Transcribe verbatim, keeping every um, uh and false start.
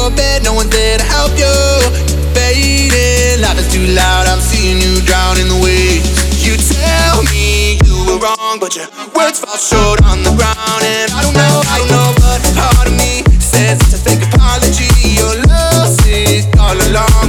your bed, no one's there to help you. Fading, life is too loud, I'm seeing you drown in the waves. You tell me you were wrong, but your words fall short on the ground. And I don't know, I don't know, but part of me says it's a fake apology. Your love sick all along.